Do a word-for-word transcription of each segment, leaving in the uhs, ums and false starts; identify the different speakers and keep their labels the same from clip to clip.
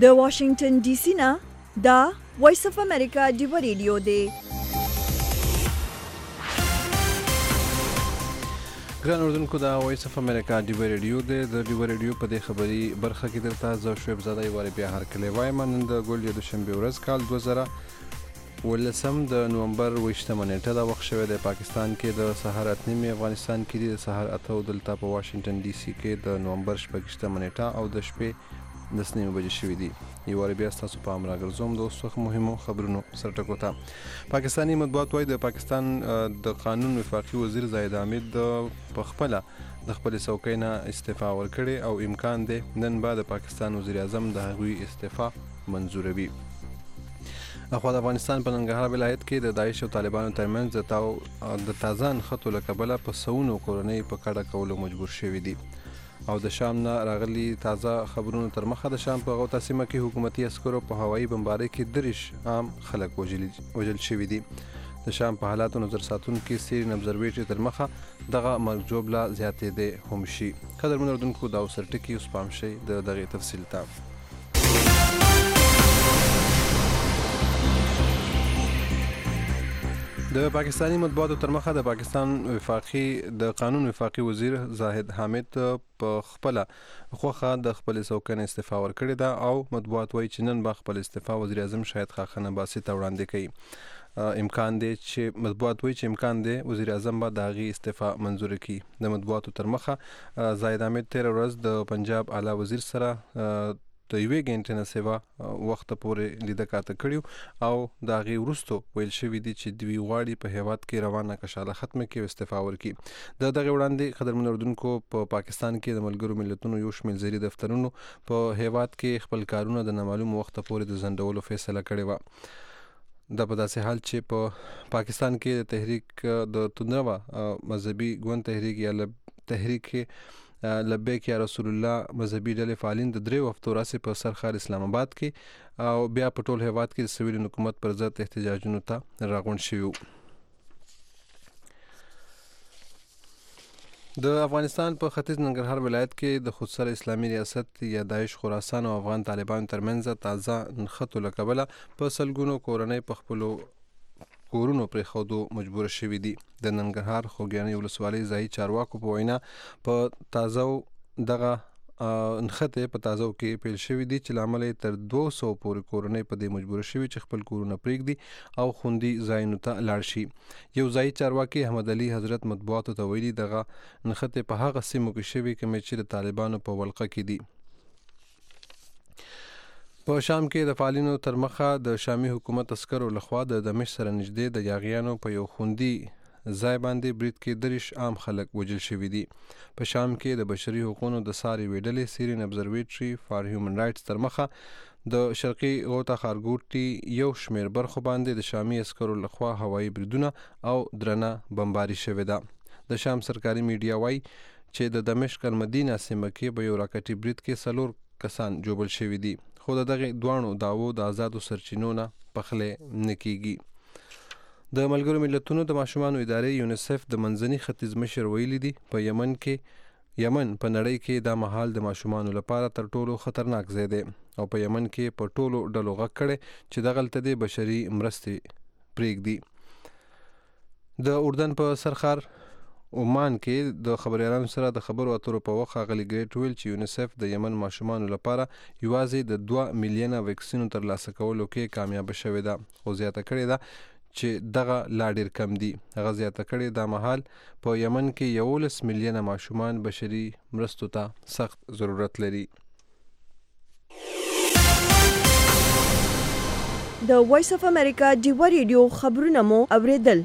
Speaker 1: د واشنگټن ډي سي نه دا وایس اف امریکا ډیو ریډیو دی.
Speaker 2: ګران اردوونکو دا وایس اف امریکا ډیو ریډیو دی. د ډیو ریډیو په دې خبري برخه کې درته زه شعیب زاده یو وارې بیا هرکلی وایم. نن د ګول د دوشنبې ورځ کال دوه زره ولسم د نومبر اوویشتمه نیټه دا وخت شوی دی پاکستان کې د سهار اته نیمې، افغانستان کې دی د سهار اته او دلته په واشنګټن ډي سي کې د نومبر شپږشتمه نیټه او د شپې دس نیمې بجې شوي دي. یو وارې بیا ستاسو پام راګرځوم د اوس وخت مهمو خبرونو سرټکو ته. پاکستاني مطبوعات وایي د پاکستان د قانون وفاقي وزیر زاهد حامد په خپله د خپلې څوکۍ نه استعفا ورکړې او امکان دی نن به د پاکستان وزیر اعظم د هغوی استعفا منظوروي. اخوا د افغانستان په ننګرهار ولایت کې د داعش او طالبانو ترمنځ د تازه نښتو له کبله په سوونو کورنۍ په کډه کولو مجبور شوي دي. او د شام نه راغلي تازه خبرونو تر مخه د شام په غوطه سیمه کې حکومتي عسکرو په هوایي بمبارۍ کې دېرش عام خلک وژل شوي دي. د شام په حالاتو نظر ساتونکي سیرین ابزرویټري تر مخه دغه مرګ ژوبله زیاتېدی هم شي. قدرمنو اردوونکو دا اوس ټکي اوس پام شئ د دغې تفصیل ته. د پاکستاني مطبوعاتو تر مخه د پاکستان وفاقي د قانون وفاقي وزیر زاهد حامد په خپله خوښه د خپلې څوکۍ نه استعفا ورکړې ده او مطبوعات وایي چې نن به خپل استعفا وزیر اعظم شاهد خاقان عباسي ته وړاندې کوي. امکان دی چې مطبوعات وایي چې امکان دی وزیر اعظم به د هغې استعفا منظوره کړي. د مطبوعاتو تر مخه زاهد حامد تېره ورځ د پنجاب اعلی وزیر سره د یوې ګنټې نه سیوا وخته پورې لیده کاته کړي او د هغې وروستو ویل شوي دي چې دوی غواړي په هیواد کې روانه کشاله ختمه کړي او استعفا ورکړي. د دغې وړاندې قدرمنو اردوونکو په پاکستان کې د ملګرو ملتونو یو شمېر زیري دفترونو په هیواد کې خپل کارونه د نامعلومه وخته پورې د ځنډولو فیصله کړې وه. دا په داسې حال چې په پاکستان کې د تحریک د توندروه مذهبي ګوند تحریک یا تحریک لبیک یا رسول الله مذهبي ډلې فعالین د دریو هفتو راهیسې په سرښار اسلام آباد کې او بیا په ټول هیواد کې د سویل حکومت پر ضد احتجاجونو ته راغونډ شوي. د افغانستان په ختیځ ننګرهار ولایت کې د خودسره اسلامي ریاست یا داعش خراسان او افغان طالبانو ترمنځ تازه نښتو له کبله په سلګونو کورنۍ په خپلو کورونو پرېښودو مجبوره شوي دي. د ننګرهار خوږیاڼي ولسوالۍ ځایي چارواکو په وینا په تازه دغه نښتې په تازه کې پیل شوي دي چې له امله یې تر دوه سوو پورې کورنۍ په دې مجبوره شوي چې خپل کورونه پرېږدي او خوندي ځایونو ته لاړ شي. یو ځایي چارواکي احمد علي حضرت مطبوعاتو ته ویلي دغه نښتې په هغه سیمو کې شوي کومې چې د طالبانو په ولقه کې دي. په شام کې د فعالینو تر مخه د شامي حکومت عسکرو لخوا د دمشق سره نږدې د یاغیانو په یو خوندي ځای باندې برید کې دېرش عام خلک وژل شوي دي. په شام کې د بشري حقوقو د سارې یوې ډلې سیرین ابزرویټري فار هیومن رایټس تر مخه د شرقي غوطه ښارګوټي یو شمېر برخو باندې د شامي عسکرو لخوا هوایي بریدونه او درنه بمباري شوې ده. د شام سرکاري میډیا وایي چې د دمشق المدینه سیمه کې په یو راکټي برید کې څلور کسان جوبل شوي دي خو د دغې دواړو دعوو د آزادو سرچینو نه پخلی نه کیږي. د ملګرو ملتونو د ماشومانو ادارې یونیسف د منځني ختیځ مشر ویلي دي په یمن کې یمن په نړۍ کې دا مهال د ماشومانو لپاره تر ټولو خطرناک ځای دی او په یمن کې په ټولو ډلو غږ کړی چې دغلته د بشري مرستې پرېږدي. د اردن په سرښار عمان کې د خبریالانو سره د خبرو اترو په وخت ښاغلي ګریټ ویل چې یونیسف د یمن ماشومانو لپاره یوازې د دوه میلیونه ویکسینو ترلاسه کولو کې کامیابه شوې ده خو زیاته کړې ده چې دغه لا ډېر کم دي. هغه زیاته کړې دا مهال په یمن کې یولس میلیونه ماشومان بشري مرستو ته سخت ضرورت لري.
Speaker 1: د وایس اف امریکا ډیو ریډیو خبرونه مو اوریدل.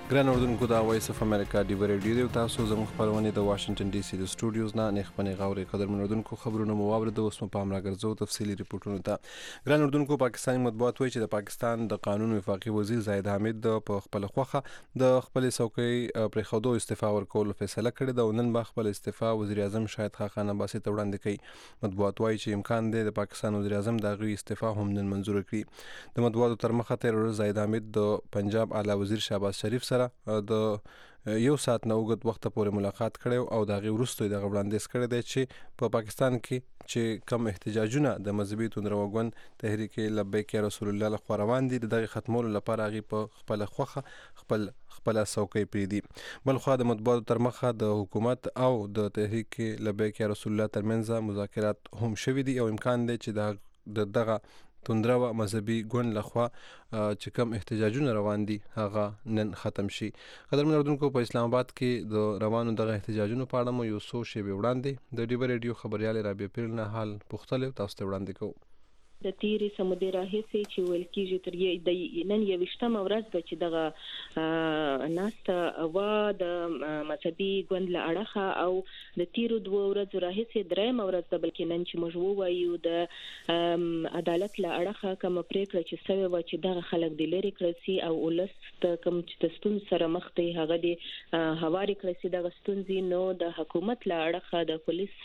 Speaker 2: ګران اردوونکو دا وایس اف امریکا ډیو ریډیو دی تاسو زموږ خبرونه د واشنگټن ډي سي د سټوډیوز نه نه خپل غوړې قدر منودونکو خبرونه مو واورید اوس په امر غرزو تفصيلي ریپورتونه ته ګران اردوونکو پاکستاني مطبوعات وایي چې د پاکستان د قانون وفاقي وزیر زاهد حامد په خپل خوخه د خپل څوکۍ پر خودو استعفا ورکول فیصله کړې ده او نن به خپل استعفا وزیر اعظم شاهد خاقان عباسي ته وړاندې کړي مطبوعات وایي چې امکان دی د پاکستان وزیر اعظم د غوي استعفا هم نن منزور کړي د مطبوعاتو تر مخه تر زاهد حامد د پنجاب اعلی وزیر شهباز شریف سره د یو ساعت نه وګت وخت پورې ملاقات کړو او دا غي ورستوي د وړاندیز کړی دی چې په پاکستان کې چې کم احتجاجونه د مذهبي توندروګون تحریک لبیک یا رسول الله لخوا روان دي د ختمولو لپاره غي په خپل خوخه خپل خپل څوکۍ پریدي بل خو د مطبوعاتو تر مخه د حکومت او د تحریک لبیک یا رسول الله ترمنځ مذاکرات هم شوي دي او امکان دی چې د دغه توندرو مذهبي ګوند لخوا چې کوم احتجاجونه روان دي هغه نن ختم شي قدرمن اردوونکو په اسلام آباد کې د روانو دغه احتجاجونو په اړه مو یو څو شی وړاندې د ډیو ریډیو خبريال رابعه پیر نه حال پختل تاسو ته وړاندې کوم
Speaker 3: د تیرې سمودي راهیسي چې ویل کېږي تر یې د نن یو وشتمه ورځ د چې دغه ناسته و د مذهبي ګوند له اړخه او د تیرو دوه ورځې راهیسي درېمه ورځ د بلکې نن چې موږ وایو د عدالت له اړخه کوم پریکړه چې سوي و چې دغه خلک د لری کړسي او ولس د کوم چې د ستون سره مخ ته هغه د هواري کړسي د غستونځي نو د حکومت له اړخه د پولیس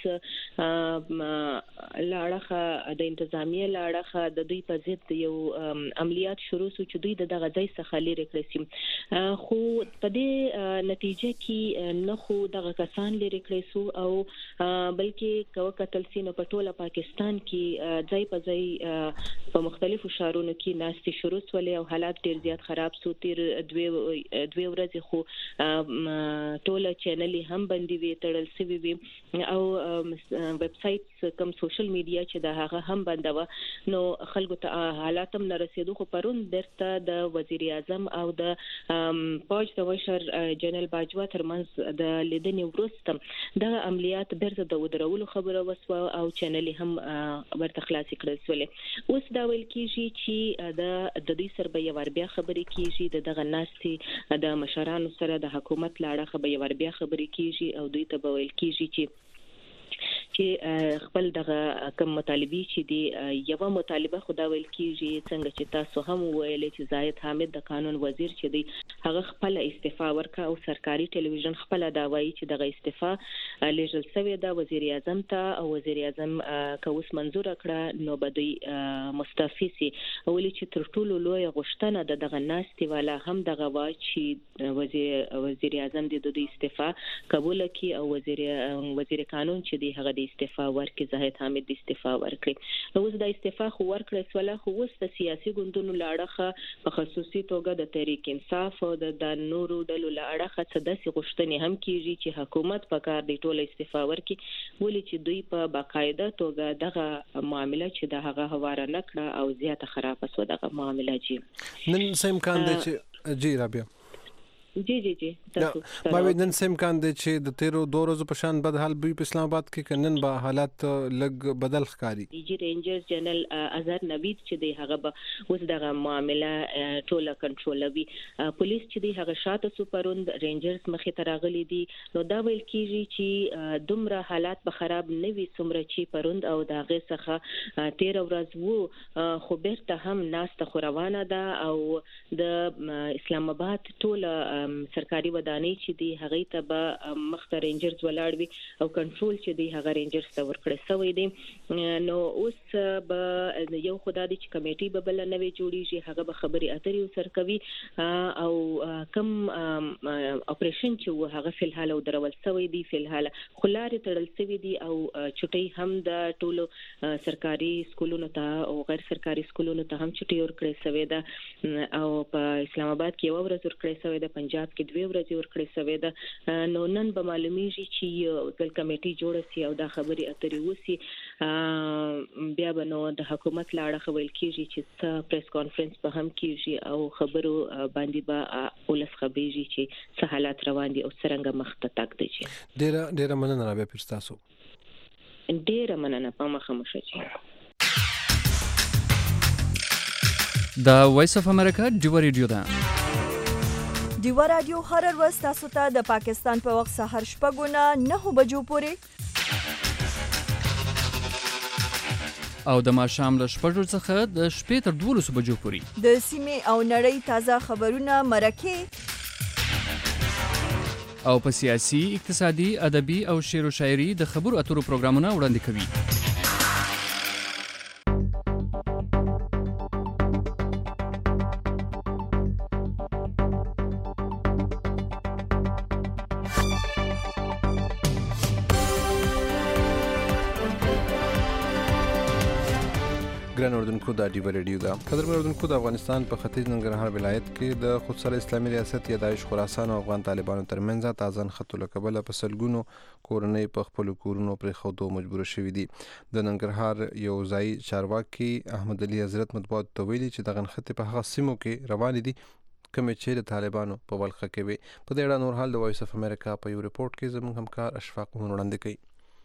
Speaker 3: له اړخه د انتظامیه اړه د دوی په ضد یو عملیات شروع شو چې دوی دغه ځای څخه لري کړی خو په دې نتیجه کې نه خو دغه کسان لري کړی سو او بلکې کو قتل سینو په ټوله پاکستان کې ځای په ځای په مختلفو شهرونو کې ناستي شروع شولې او حالات ډیر زیات خراب سو تیر دوی دوی ورځې خو ټوله چینل هم بندي وي تړل سوي وي او ویب سایټ کوم سوشل میډیا چې دا هغه هم بندوه نو خلکو ته حالات هم نه رسیدو خو پرون درته د وزیر اعظم او د پوج د مشر جنرال باجوا ترمنځ د لیدنې وروسته د عملیات درته د ودرولو خبره وسوه او چینل هم ورته خلاص کړل سولې اوس دا ویل کیږي چې د د دې سر به یو بیا خبرې کیږي د دغه ناستي د مشرانو سره د حکومت لاړه به یو بیا خبرې کیږي او دوی ته به ویل کیږي چې چې خپل دغه کوم مطالبه چې دی یو مطالبه خدا ویل کیږي څنګه چې تاسو هم ویل چې زاهد حامد د قانون وزیر چې دی هغه خپل استعفا ورکا او سرکاري ټلویزیون خپل دا وایي چې دغه استعفا لېږل شوی د وزیر اعظم ته او وزیر اعظم کوس منزور کړه نو بدوی مستعفي سي ولې چې تر ټولو لوی غوښتنه د دغه ناستي والا هم دغه وا چې وزیر وزیر اعظم د دوی استعفا قبول کړي او وزیر وزیر قانون چې دی هغه استعفا ورکړي زاهد حامد استعفا ورکړي نو اوس د استعفا خو ورکړي سواله خو اوس د سیاسي ګوندونو لاړه په خصوصي توګه د تحریک انصاف او د نورو ډلو لاړه څه د غوښتنې هم کیږي چې حکومت په کار دی ټول استعفا ورکړي ولې چې دوی په باقاعده توګه دغه معاملې چې د هغه حواله نکړه او زیاته خراب شو دغه معاملې جی
Speaker 2: نن سم کاند چې جی رابعه
Speaker 3: جی جی جی
Speaker 2: تاسو ما نن سم کاند چې د تیرو دوه ورځې په شان بد حال په اسلام آباد کې کنن به حالات لګ بدل ښکاری
Speaker 3: جی رینجرز جنرال اظهر نوید چې دی هغه به اوس دغه معاملې ټوله کنټرولوي پولیس چې دی هغه شاته سپروند رینجرز مخې ته راغلي دي نو دا ویل کیږي چې دومره حالات به خراب نه وي څومره چې پروند او دغه څخه تیر ورځ وو خو بیرته هم ناسته خو روانه ده او د اسلام آباد ټوله سرکاري ودانۍ چې دی هغه ته به مخته رینجرز ولاړ وي او کنټرول چې دی هغه رینجرز ته ورکړی سوی دی نو اوس به یو خدای دی چې کمیټي به بل نه وی جوړیږي هغه به خبري اترې سر کوي او کم اپریشن چې هغه فلحال او درول سوی دی فلحال خلاري تړل سوی دی او چټي هم د ټولو سرکاري سکولونو ته او غیر سرکاري سکولونو ته هم چټي ورکړی سوی دی او په اسلام آباد کې یو ورځ ورکړی سوی دی پنجاب کې دوه ورځې ورکړې سوي ده نو نن به معلومیږي چې د کمیټي جوړ سي او د خبري اترې وسی بیا به نو د حکومت لاړه ویل کیږي چې پریس کانفرنس به هم کیږي او خبرو باندې به ولس خبريږي چې څه حالات روان دي او څنګه مخ ته تک دي
Speaker 2: ډېر ډېر مننه رابعه پیر تاسو
Speaker 3: ډېر مننه په مخه مشه
Speaker 4: دا وایس اف امریکا ډیو ریډیو ده
Speaker 1: ډیوا رادیو هر ورځ تاسو ته د پاکستان په وخت سهار شپږ نه نهه بجو پورې
Speaker 4: او د ماښام له شپږو څخه د شپې تر دولسو بجو پورې
Speaker 1: د سیمې او نړۍ تازه خبرونه مرکې
Speaker 4: او په سیاسي، اقتصادي، ادبي او شعر و شاعري د خبرو اترو پروګرامونه وړاندې کوي.
Speaker 2: ګران اردوونکو دا ډیوا ریډیو ده. قدرمن اردوونکو، د افغانستان په ختیځ ننګرهار ولایت کې د خودسره اسلامي ریاست یا داعش خراسان او افغان طالبانو ترمنځ تازه نښتو له کبله په سلګونو کورنۍ په خپلو کورونو پرېښودو مجبوره شوي دي. د ننګرهار یو ځایي چارواکي احمد علي حضرت مطبوعاتو ته ویلي چې دغه نښتې په هغه سیمو کې روانې دي کومې چې د طالبانو په ولقه کې وي. په دې اړه نور حال د وایس اف امریکا په یو رپورټ کې زموږ همکار اشفاق وړاندې کوي.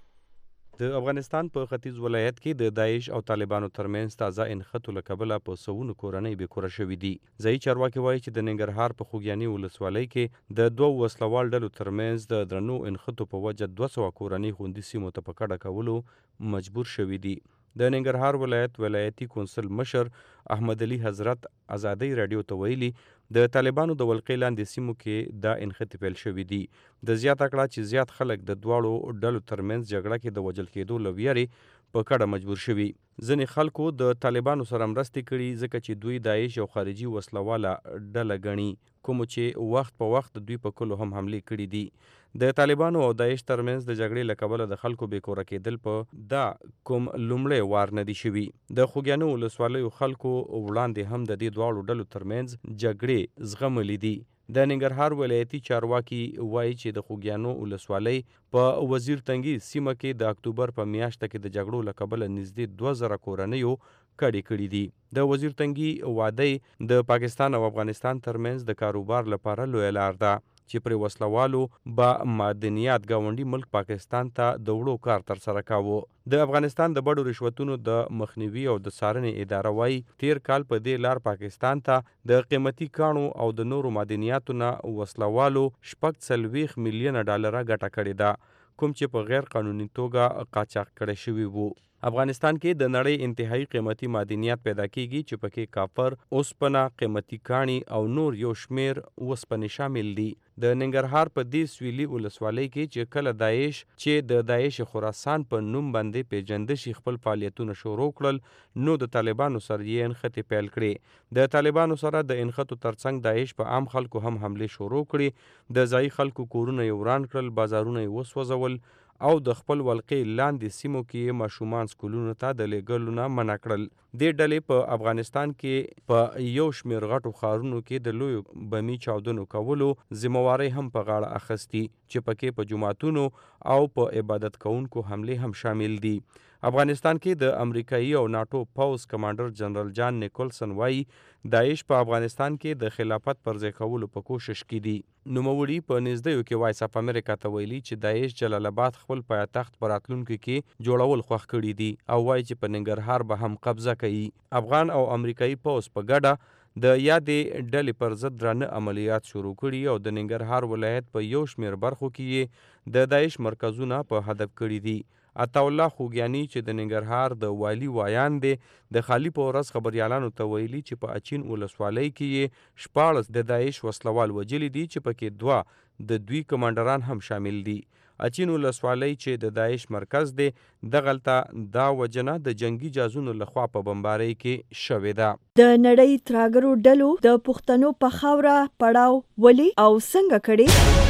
Speaker 5: د افغانستان په ختیځ ولایت کې د داعش او طالبانو ترمنځ تازه انخطو له کبله په سوونو کورنۍ بې کوره شوي دي. ځایي چارواکي وایي چې د ننګرهار په خوږیاني ولسوالۍ کې د دوو وسلوال ډلو ترمنځ د درنو انخطو په وجه دوه سوه کورنۍ خوندي سیمو ته په کډه کولو مجبور شوي دي. د ننګرهار ولایت ولایتي کونسل مشر احمد علي حضرت ازادۍ راډیو ته ویلي د طالبانو د ولقې لاندې سیمو کې دا انخطې پیل شوي دي. د زیاته کړه چې زیات خلک د دواړو ډلو ترمنځ جګړه کې د وژل کېدو له ویرې په کډه مجبور شوي. ځینې خلکو د طالبانو سره مرستې کړي ځکه چې دوی داعش او خارجي وسلواله ډله ګڼي، کومو چې وخت په وخت دوی په کلو هم حملې کړي دي. د طالبانو او داعش ترمنځ د جګړې له کبله د خلکو بې کوره کېدل په دا کوم لومړی وار نه دي شوي. د خوږیانو ولسوالیو خلکو وړاندې هم د دې دواړو ډلو ترمنځ جګړې زغملي دي. د ننګرهار ولایتي چارواکي وایي چې د خوږیانو ولسوالۍ په وزیر تنګي سیمه کې د اکتوبر په میاشته کې د جګړو له کبله نږدې دوه زره کورنیو کډې کړي دي. د وزیر تنګي وادۍ د پاکستان او افغانستان ترمنځ د کاروبار لپاره لویه لار ده چې پرې وسلوالو با معدنیات ګاونډي ملک پاکستان ته د وړو کار ترسره کاوه. د افغانستان د بډو رشوتونو د مخنیوي او د څارنې اداره وایي تیر کال په دې لار پاکستان ته د قیمتي کاڼو او د نورو معدنیاتو نه وسلوالو شپږ څلوېښت میلیونه ډالره ګټه کړې ده، کوم چې په غیر قانوني توګه قاچاق کړی شوي وو. افغانستان کې د نړۍ انتهایی قیمتي معدنیات پیدا کیږي چې پکې کاپر، اوسپنه، قیمتي کاڼي او نور یو شمیر وسپنې شامل دي. د ننګرهار په دې سویلي ولسوالۍ کې چې کله داعش چې د داعش خراسان په نوم باندې پیژنده شي خپل فعالیتونه شروع کړل، نو د طالبانو سره یې انخطې پیل کړې. د طالبانو سره د انخطو ترڅنګ داعش په عام خلکو هم حملې شروع کړې. د ځایي خلکو کورونه یې وران کړل، بازارونه یې وسوځول او د خپل ولقې لاندې سیمو کې ماشومان سکولونو ته د لیږلو نه منع کړل. دې ډلې په افغانستان کې په یو شمېر غټو ښارونو کې د لویو بمي چاودنو کولو ذمهوارۍ هم په غاړه اخیستي چې پکې په جوماتونو او په عبادت کوونکو حملې هم شامل دي. افغانستان کې د امریکایي او ناټو پوځ کمانډر جنرال جان نیکولسن وایي داعش په افغانستان کې د خلافت پرځای کولو په کوشش کې دي. نوموړي په نږدېیو کې وایس اف امریکا ته ویلي چې داعش جلال آباد خپل پایتخت په راتلونکي کې جوړول خوښ کړي دي او وایي چې په ننګرهار به هم قبضه کوي. افغان او امریکایي پوځ په ګډه د یادې ډلې پر ضد درانه عملیات شروع کړي او د ننګرهار ولایت په یو شمېر برخو کې یې د داعش مرکزونه په هدف کړي دي. عطاالله خوږیاني چې د ننګرهار د والي وایان دی د خالي په ورځ خبریالانو ته ویلي چې په اچین ولسوالۍ کې یې شپاړس د داعش وسلوال وجلي دي چې پکې دوه د دوی کمانډران هم شامل دي. اچین ولسوالۍ چې د داعش مرکز دی دغلته دا وجنه د جنگي جازونو لخوا په بمبارۍ کې شوې ده.
Speaker 1: د نړۍ تراګرو ډلو د پښتنو په خاوره پړاو ولې او څنګه کړي؟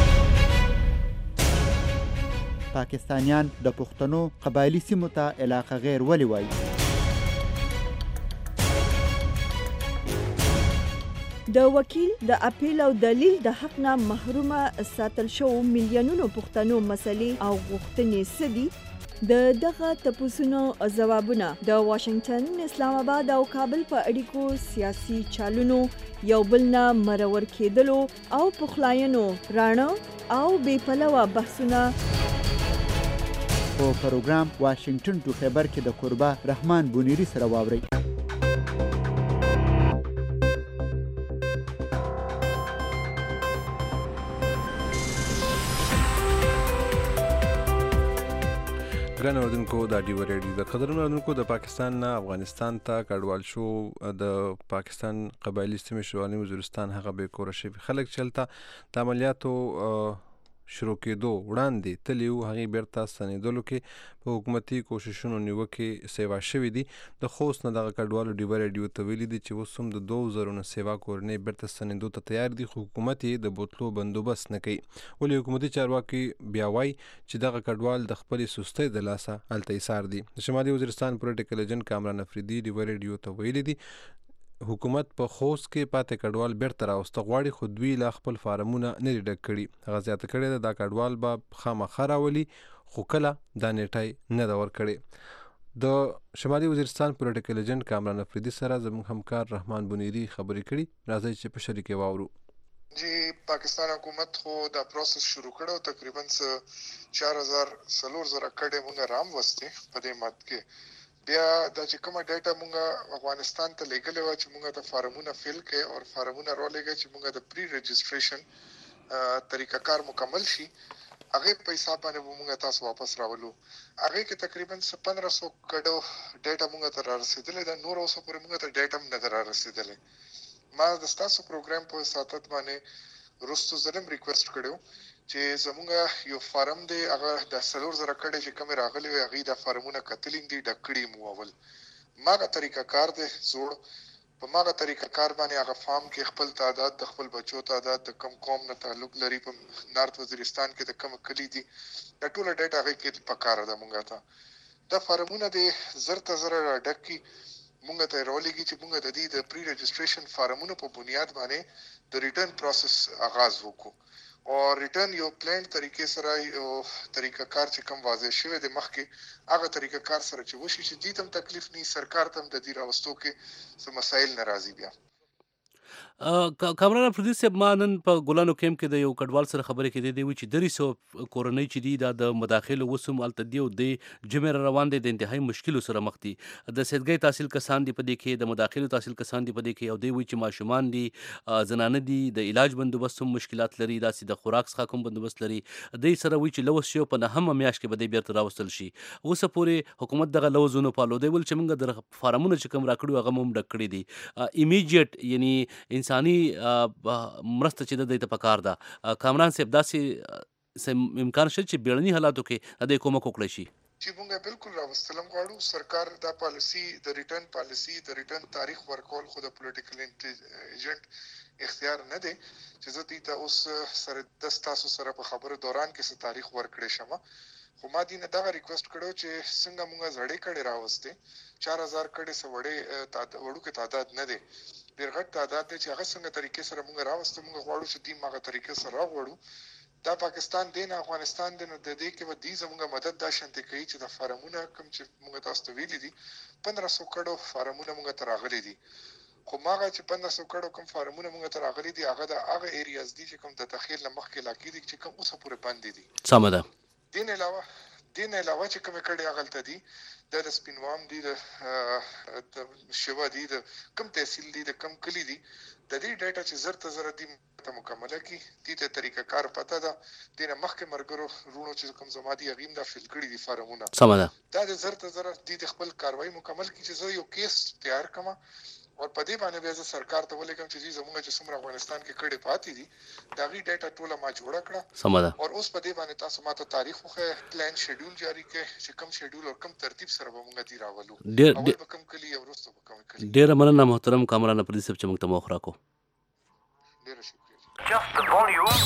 Speaker 6: پاکستانیان د پښتنو قبایلی سیمو ته علاقه غیر ولې وایي؟
Speaker 1: د وکیل د اپیل او دلیل د حق نه محرومه ساتل شو میلیونونو پښتنو مسلې او غوښتنې څه دي؟ د دغه تپوسونو ځوابونه د واشنگټن، اسلام آباد او کابل په اړیکو سیاسي چالونو یو بل نه مرور کېدلو او پخلاینو راڼه او بې پلوه بحثونه
Speaker 6: په پروګرام واشنگټن ټو خیبر کې د کوربه رحمان بونیری سره واورئ.
Speaker 2: ګران اوردونکو د ډیو ریډیو د قدرونو اوردونکو د پاکستان نه افغانستان ته کډوال شو د پاکستان قبایلی سیمې شمالي وزیرستان هغه به کور شوي خلک چلته د عملیاتو شروع کېدو وړاندې تلي وو هغې بیرته ستنېدلو کې په حکومتي کوششونو نیوکې سیوا شوي دي د خوست نه دغه کډوالو ډیوه ریډیو ته ویلي دي چې اوس هم د دوو زرو نه سیوا کورنۍ بیرته ستنېدو ته تیار دي خو حکومت یې د بوتلو بندوبست نه کوي ولې حکومتي چارواکي بیا وایي چې دغه کډوال د خپلې سستۍ د لاسه هلته ایسار دي د شمالي وزیرستان پولیټیکل ایجنټ کامران افریدي ډیوه ریډیو ته ویلي دي حکومت په خوست کې پاتې کډوال بیرته راوسته غواړي خو دوی لا خپل فارمونه نه دي ډک کړي هغه زیاته کړې ده دا کډوال به خامخا راولي خو کله دا نیټه نه ده ورکړې د شمالي وزیرستان پولیټیکل ایجنټ کامران افریدي سره زموږ همکار رحمان بنیری خبرې کړي راځئ چې په شریک یې واورو
Speaker 7: جی پاکستان حکومت خو دا پروسس شروع کړو تقریبا چار هزار څلور زره کډې مونږ رام وستې په دې مد کې بیا د چې کومه ډیټا مونږ افغانستان ته لګلې و چې مونږ د فارمونه فیل کې او فارمونه رولېږي چې مونږ د پری رجسټریشن طریقه کار مکمل شي هغه په حساب باندې مونږ تاسو واپس راولو هغه کې تقریبا پندرہ سو کډو ډیټا مونږ ته رسیدلې ده نور اوسه پورې مونږ ته ډیټا نه در رسیدلې ما د تاسو پروګرام په ساتت باندې رستو زلم ریکوست کړو چې زمونږ یو فارم دی هغه د څلور زره کډې چې کوم راغلي وي هغه د فارمونه کتلینګ دی ډکړي مو اول ماغه طریقه کار دی زوړ په ماغه طریقه کار باندې هغه فارم کې خپل تعداد د خپل بچو تعداد د کم قوم نه تعلق لري په نارت وزیرستان کې د کم کلی دي د ټوله ډیټا هغه کې په کار ده مونږ ته د فارمونه دی زرته زره ډکې مونږ ته رولېږي چې مونږ د دې د پری رجسټریشن فارمونو په بنیاد باندې د ریټرن پروسس آغاز وکړو او ریټرن یو پلان طریقې سره یو طریقه کار چې کوم واضح شوی د مخکې هغه طریقه کار سره چې وشي چې دې تم تکلیف نه سرکار تم د دې راوستو کې څه مسایل ناراضي بیا
Speaker 8: کامران افریدي صاحب ما نن په ګلانو کیمپ کې د یو کډوال سره خبرې کېدې دی چې درې سوه کورنۍ چې دي دا د مداخلو وسم هلته دي او د جمع روان دي د انتهایی مشکلو سره مخ دي د سیدګۍ تحصیل کسان دي په دې کې د مداخلو تحصیل کسان دي په دې کې او دوی وایي چې ماشومان دي زنانه دي د علاج بندوبست هم مشکلات لري داسې د خوراک څخه کوم بندوبست لري دوی سره وایي چې لوز شي په نهمه میاشت کې به دوی بیرته راوستل شي اوسه پورې حکومت دغه لوزونه پالو دی ول چې موږ د فارمونه چې کوم راکړو هغه هم ډک کړي دي ایمیډیټ یعنی انساني مرسته چې د دې ته پکار ده کامران صاحب داسې امکان شته چې بیړني حالاتو کې د کومک وکړي شي
Speaker 7: چې موږ بالکل راوستلم غواړو سرکار دا پالیسی د ریټرن پالیسی د ریټرن تاریخ ورکول خو د پولیټیکل ایجنټ اختیار نه دی چې زه دې ته اوس سره د تاسو سره په خبرو دوران کې څه تاریخ ورکړې شم خو ما دې نه دا ریکوست کړو چې څنګه موږ زړې کړي راوستي چار هزار کړي سو وړې وړو کې تعداد نه دی ډېر غټ تعداد دی چې هغه څنګه طریقې سره موږ راوستو موږ غواړو چې دې ماغه طریقې سره راوړو دا پاکستان دی نه افغانستان دی نه د دې کې ودی زموږ مدد دا شانتي کوي چې د فارمونه کوم چې موږ تاسو ته ویلي دي پندرہ سو کډو فارمونه موږ ته راغلي دي خو ماغه چې پندرہ سو کډو کوم فارمونه موږ ته راغلي دي هغه د هغه ایریاز دي چې کوم د تخیل مخکې علاقې دي چې کوم اوسه پورې بند دي
Speaker 8: سم ده
Speaker 7: دین علاوه دین علاوه چې کوم کډي غلطه دي د سپینوام دي د شوا دي د کم تحصیل دي د کم کلی دي د دې ډیټا چې زرته زره دي ته مکمله کی دي ته طریقه کار پته ده دینه مخکې مرګرو رونو چې کوم زما دي غیم د فیل کړي دي فارمونه
Speaker 8: سم ده
Speaker 7: دا د زرته زره دي د خپل کاروایی مکمل کی چې زه یو کیس تیار کما او په دې باندې بیا سرکار ته ولیکم چې زموږ چې څومره افغانستان کې کړي پاتې دي دا غي ډیټا ټوله ما جوړه کړه
Speaker 8: سم ده
Speaker 7: او اوس په دې باندې تاسو ماته تاریخ خو پلان شیډول جاری کړي چې کوم شیډول او کوم ترتیب سره به موږ دی راولو
Speaker 8: ډېر
Speaker 7: په کوم کلی او وروسته په کوم کلی
Speaker 8: ډېر مننه محترم کامران افریدي صاحب چې موږ ته موخ راکو
Speaker 7: ډېر شکریہ
Speaker 9: Just the volume.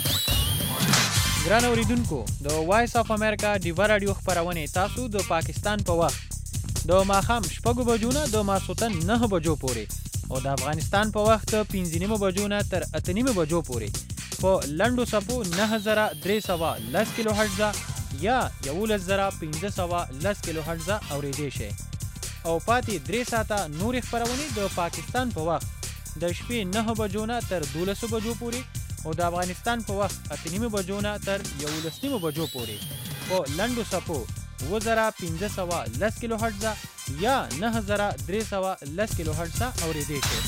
Speaker 10: ګران اوریدونکو د وایس اف امریکا ډیوا رادیو خبرونه تاسو د پاکستان په وخت د ماخام شپږ بجو نه د ماسوتن نه بجو پورې او د افغانستان په وخت پنځه نیمه بجو نه تر اته نیمه بجو پورې په لندو سپو نه زره درې سوه لس کیلو هرتز یا یولس زره پنځه سوه لس کیلو هرتز اوریدئ شئ او پاتې درې ساعته نورې خبرونه د پاکستان په وخت د شپې نه بجو نه تر دولس بجو پورې او د افغانستان په وخت اته نیمه بجو نه تر یولس نیمه بجو پورې په لندو سپو اووه زره پنځه سوه لس کیلو هرتز یا نه زره درې سوه لس کیلو هرتز اوریدئ شئ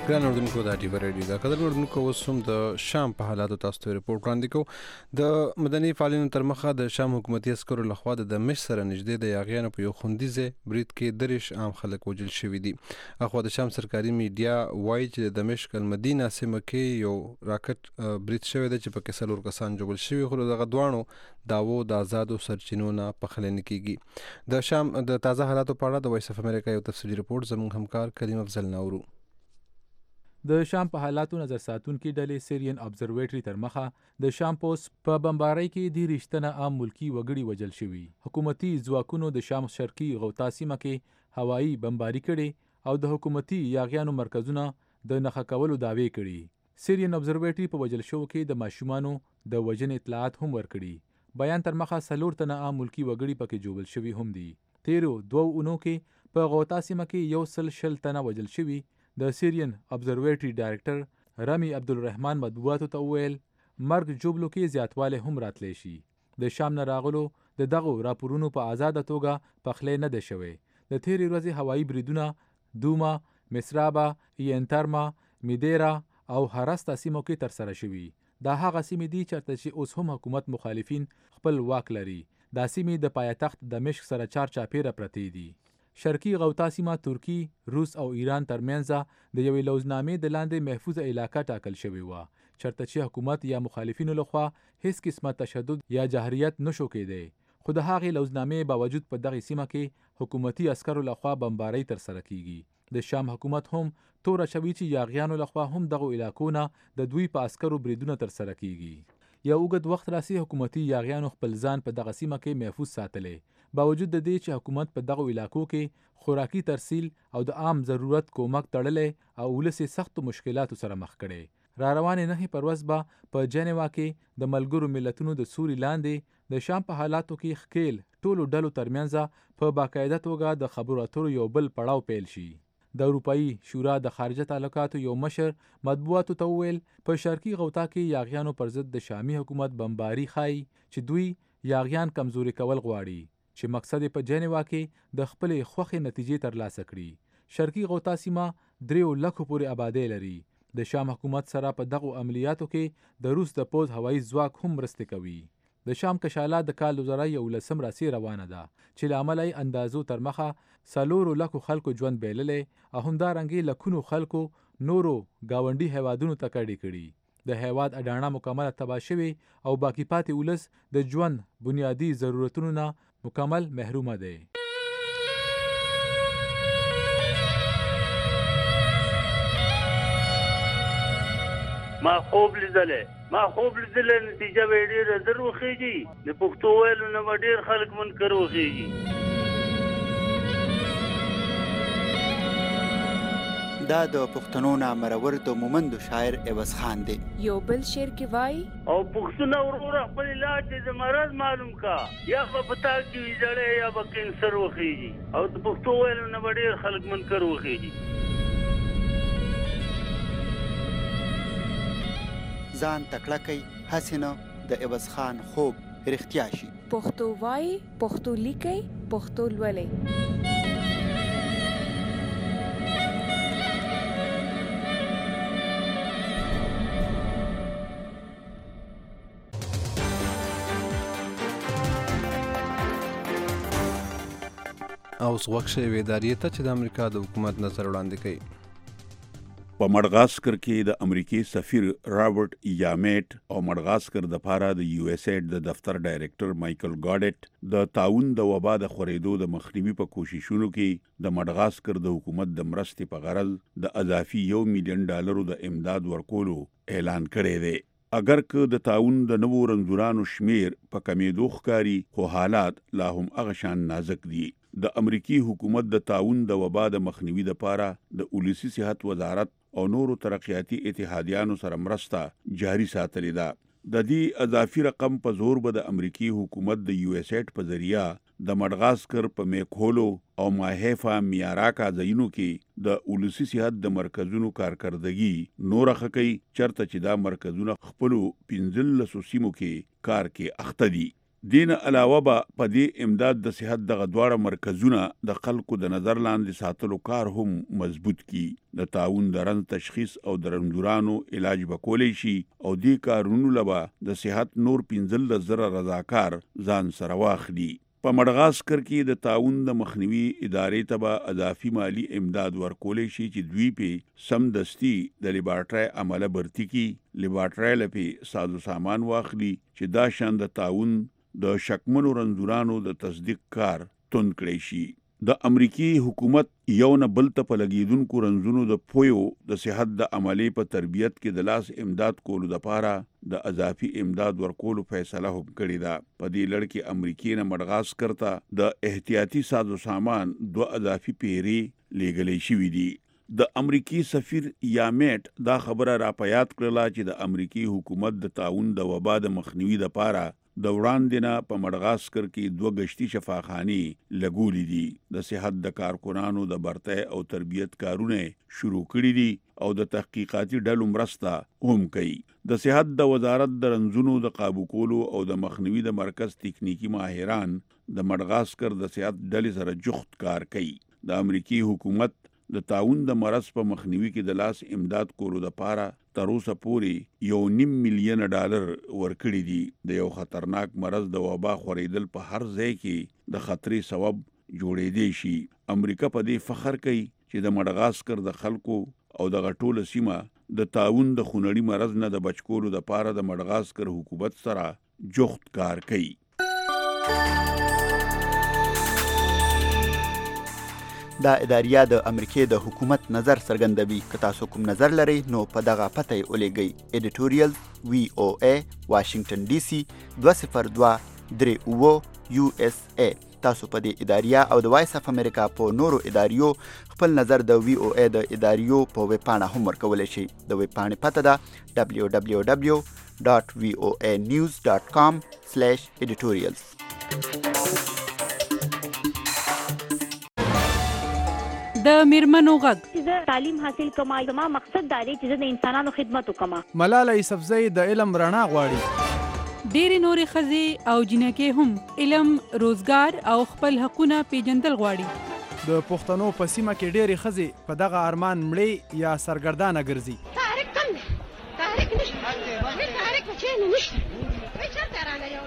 Speaker 2: ګران اردوونکو د ټي وی رادیو دا قدر اردوونکو وسوم د شام په حالاتو تاسو ته ریپورت وړاندې کوو. د مدني فعالینو تر مخه د شام حکومتي عسکرو لخوا د دمشق سره نږدې د یاغیانو په یو خوندیزه برید کې دریش عام خلک وژل شوي دي. اخوا د شام سرکاري میډیا وایي چې د دمشق المدینه سیمه کې یو راکټ برید شوی دی چې پکې څلور کسان ژوبل شوي، خو دغه دواړو داوو د آزادو سرچینو نه پخلی نه کیږي. د شام د تازه حالاتو په اړه د وایس اف امریکا یو تفصیلي ریپورت زموږ همکار کریم افضل نورو.
Speaker 9: د شام په حالاتو نظر ساتونکي ډلې سیریان ابزرویټري تر مخه د شام پوسټ په بمبارۍ کې د رښتنه عام ملکی وګړي وژل شوي. حکومتي ځواکونو د شام شرقي غوطا سیمه کې هوایي بمباري کړي او د حکومتي یاغیانو مرکزونه د نښه کولو دعوې کړي. سیریان ابزرویټري په وژل شوو کې د ماشومانو د وژنې اطلاعات هم ورکړي. بیان تر مخه څلور تنه عام ملکی وګړي پکې ژوبل شوي هم دي. تیرو دوو اونو کې په غوطا سیمه کې یو سل شل تنه وژل شوي. د سیریان ابزرویټري ډایرکټر رمی عبدالرحمن مطبوعاتو ته وویل مرګ ژوبلو کې زیاتوالی هم راتلی شي. د شام نه راغلو د دغو راپورونو په آزاده توګه پخلی نه ده شوی. د تیرې ورځې هوایي بریدونه دوما، مصرابه، ینترما، میدیرا او هرستا سیمو کې ترسره شوي. دا هغه سیمې دي چېرته چې اوس هم حکومت مخالفین خپل واک لري. دا سیمې د پایتخت دمشق سره چار چاپیره پرتې دي. شرقي غوطا سیمه ترکی، روس او ایران ترمنځ د یوې لوزنامې د لاندې محفوظه علاقه ټاکل شوې وه، چېرته چې حکومت یا مخالفینو لخوا هیڅ قسمه تشدد یا جهریت نشو کېدی. خو د هغې لوزنامې باوجود په دغې سیمه کې حکومتي عسکرو لخوا بمبارۍ ترسره کیږي. د شام حکومت هم تور اچوي چې یاغیانو لخوا هم دغو علاقو نه د دوی په عسکرو بریدونه ترسره کیږي. یو اوږد وخت راسي حکومتي یاغیانو خپل ځان په دغه سیمه کې محفوظ ساتلی، باوجود د دې چې حکومت په دغو علاقو کې خوراکي ترسیل او د عام ضرورت کومک تړلی او ولس یې سختو مشکلاتو سره مخ کړی. را روانې نهې پر ورځ به په جنیوا کې د ملګرو ملتونو د سوري لاندې د شام په حالاتو کې ښکیل ټولو ډلو ترمنځ په باقاعده توګه د خبرو اترو یو بل پړاو پیل شي. د اروپایي شورا د خارجه تعلقاتو یو مشر مطبوعاتو ته وویل په شرقي غوطا کې یاغیانو پر ضد د شامي حکومت بمباري ښایي چې دوی یاغیان کمزوري کول غواړي، چې مقصد په جنیوا کې د خپلې خوښې نتیجې ترلاسه کړي. شرقي غوطا سیمه دریو لکو پورې آبادۍ لري. د شام حکومت سره په دغو عملیاتو کې د روس د پوځ هوایي ځواک هم مرستې کوي. د شام کشاله د کال دوه زره یولسم راسي روانه ده چې له امله یې اندازو تر مخه څلورو لکو خلکو ژوند بایللی او همدارنګې لکونو خلکو نورو ګاونډي هیوادونو ته کډې کړي. د هیواد اډانه مکمله تباه شوې او باقي پاتې ولس د ژوند بنیادي ضرورتونو نه مکمل محرومه دی.
Speaker 11: ما خوب لیدلې ما خوب لیدلې نتیجه به ډېره زر وخیږي. د پښتو ویلو نه به ډېر خلک منکر وخیږي.
Speaker 6: دا د پښتنو نامرور د مومندو شاعر عوض خان دی.
Speaker 12: یو بل شعر کې وایي
Speaker 11: او پښتونه وروره خپل علاج د مرض معلوم کا، یا به پتا کې ویجړې یا به کینسر وخیږي. او د پښتو ویلو نه به ډېر خلک منکر وخیږي.
Speaker 6: ځان تکړه کوي هسې نه د عوض خان خوب رښتیا شي.
Speaker 12: پښتو وایي، پښتو لیکي، پښتو لولئ.
Speaker 2: او وخت ویداریه ته چې د امریکا د حکومت نظر وړاندې کوي.
Speaker 13: په مډغاسکر کې د امریکای سفیر رابرټ یامیټ او مډغاسکر د پاره د یو اس ایډ د دفتر ډایریکټر مایکل ګاډټ د تعاون د وبا د خورېدو د مخنیوي په کوششونو کې د مډغاسکر د حکومت د مرستې په غرض د اضافي یو میلیون ډالرو د امداد ورکولو اعلان کړی دی. اگر که د تعاون د نوو رنځورانو شمیر په کمیدو ښکاري، خو حالات لا هم هغه شان نازک دي. د امریکای حکومت د تعاون د وبا د مخنیوي لپاره د ولسی صحت وزارت او نورو ترقیاتي اتحادیانو سره مرسته جاري ساتلې ده. د دې اضافي رقم په زور به د امریکای حکومت د یو اس ایډ په ذریعہ د مډغاسکر په میکولو او ماهیفا میاراکا ځایونو کې د ولسی صحت د مرکزونو کارکردګي نور خکې چرته چې دا مرکزونه خپل پنځلس سیمو کې کار کې اخته دي. دین علاوه به په دې امداد د صحت دغه دواړه مرکزونه د خلکو د نظر لاندې ساتلو کار هم مضبوط کی. د تعاون د رنځ تشخیص او د رنځورانو علاج به کولی شي او دې کارونو لبه د صحت نور پنځلس زره رضاکار ځان سره واخلي. په مډغاسکر کې د تعاون د مخنیوي ادارې ته به اضافي مالی امداد ورکولی شي چې دوی په سمدستي د لیبارټرۍ عمله برتی کی. لیبارټرۍ لپاره سازو سامان واخلي چې دا شان د تعاون د شکمنو رنځورانو د تصدیق کار توند کړی شي. د امریکای حکومت یو نه بل ته په لګیدونکو رنځونو د پویو د صحت د عملې په تربیت کې د لاس امداد کولو لپاره د اضافي امداد ورکولو فیصله هم کړې ده. په دې لړ کې امریکای نه مډغاسکر ته د احتیاطي سازو سامان دوه اضافي پیری لیږلی شوي دي. د امریکای سفیر یامیټ دا خبره را په یاد کړله چې د امریکای حکومت د تعاون د وبا د مخنیوي لپاره د وړاندې نه په مډغاسکر کې دوه گشتي شفاخانې لګولې دي. د صحت د کارکونانو د برتۍ او تربیت کارونه شروع کړي دي او د تحقیقاتي ډلو مرسته هم کوي. د صحت د وزارت د رنځونو د قابو کولو او د مخنیوي د مرکز تکنیکی ماهران د مډغاسکر د صحت ډلې سره جخت کار کوي. د امریکای حکومت د تعاون د مرض په مخنیوي کې د لاس امداد کولو لپاره تر اوسه پورې یو نیم میلیون ډالر ورکړي دي. د یو خطرناک مرض د وبا خورېدل په هر ځای کې د خطرې سبب جوړېدی شي. امریکا په دې فخر کوي چې د مډغاسکر د خلکو او د غټوله سیمه د تعاون د خونړي مرض نه د بچ کولو لپاره د مډغاسکر حکومت سره جخت کار کوي.
Speaker 6: دا اداریه د امریکای د حکومت نظر څرګندوي. که تاسو کوم نظر لرئ نو په دغه پته یې ولیږئ. ایډیټوریل وی او ای واشنگټن ډي سي دوه صفر دوه درې اوه یو اس ای. تاسو په دې اداریه او د وایس اف امریکا په نورو اداریو خپل نظر د وی او ای د اداریو په ویب پاڼه هم ورکولی شئ. د ویب پاڼې پته ده دبلیو دبلیو دبلیو ډاټ وی او ای نیوز ډاټ کام سلیش ایډیټوریلز.
Speaker 14: د میرمنو غږ
Speaker 15: زه تعلیم حاصل کوم. زما مقصد دا دی چې زه د انسانانو خدمت وکړم.
Speaker 10: ملاله یوسفزۍ د علم رڼا غواړي.
Speaker 14: ډېرې نورې ښځې او جنکې هم علم، روزګار او خپل حقونه پیژندل غواړي.
Speaker 10: د پښتنو په سیمه کې ډېرې ښځې په دغه ارمان مړې یا سرګردانه ګرځي.
Speaker 16: تحریک کم دی، تحریک نشته، هیڅ تحریک په چین نشته، هیڅ چېرته رانه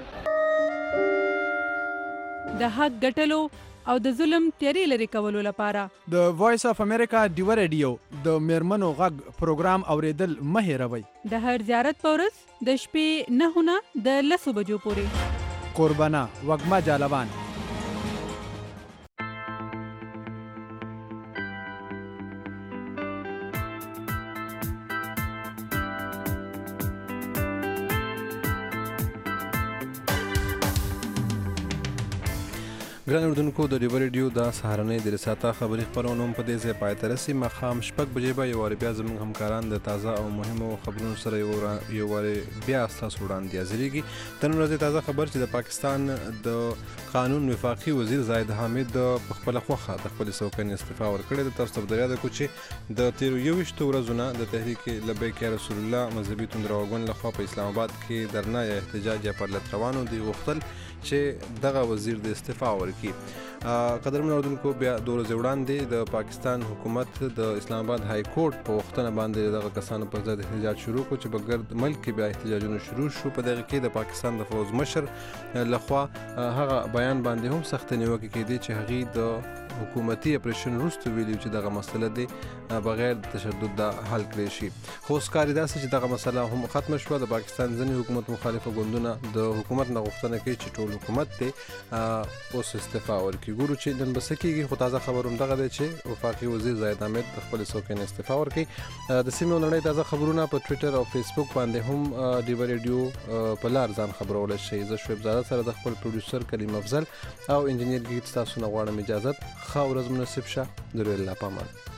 Speaker 14: د حق ګټلو او د ظلم تیارې لرې کولو لپاره
Speaker 10: د وایس اف امریکا ډیو ریډیو د میرمنو غږ پروګرام اوریدل مه هېروئ.
Speaker 14: د هر زیارت په ورځ د شپې نهو نه د لسو بجو پورې.
Speaker 10: قربانه وږمه جالبان.
Speaker 2: ګران اردوونکو د ډیو ریډیو دا سهارنۍ د رساته خبري خپرونه هم په دې ځای پای ته رسي. ماښام شپږ بجې به یو وارې بیا زموږ همکاران د تازه او مهمو خبرونو سره یو وارې بیا ستاسو وړاندې حاضرېږي. د نن ورځې تازه خبر چې د پاکستان د قانون وفاقي وزیر زاهد حامد په خپله خوښه د خپلې څوکۍ استعفا ورکړې ده. تاسو ته به در یاده کړو چې د تېرو یوویشتو ورځو نه د تحریک لبیک یا رسول الله مذهبي توندروګون لخوا په اسلام آباد کې درنا یا احتجاج یا پرلت روانو دی غوښتل چې دغه وزیر د استعفا ورکړي. قدرمن اردوونکو بیا د ورځې وړاندې د پاکستان حکومت د اسلام آباد های کورټ په غوښتنه باندې دغه کسانو پر ضد احتجاج شروع کړو چې په ګرد ملک کې بیا احتجاجونه شروع شو. په دغه کې د پاکستان د فوج مشر لخوا هغه بیان باندې هم سخت نیوکې کېدې چې هغې د حکومتي اپریشن وروسته ویلي چې دغه مسله دی بغیر د تشدد د حل کړی شي. خو اوس ښکاري داسې چې دغه مسله هم ختمه شوه. د پاکستان ځینې حکومت مخالفه ګوندونه د حکومت نه غوښتنه کوي چې ټول حکومت دی اوس استعفا ورکړي. ګورو چې نن به څه کېږي. خو تازه خبر هم دغه دی چې وفاقي وزیر زاهد حامد د خپلې څوکۍ نه استعفا ورکړي. د سیمې او نړۍ تازه خبرونه په ټویټر او فیسبوک باندې هم ډیو ریډیو په لار ځان خبرولی شئ. زه شعیب زاده سره د خپل پروډیوسر کریم افضل او انجینیر ګیت ستاسو نه غواړم اجازت. ښه ورځ مناسب شه. د الله پامان.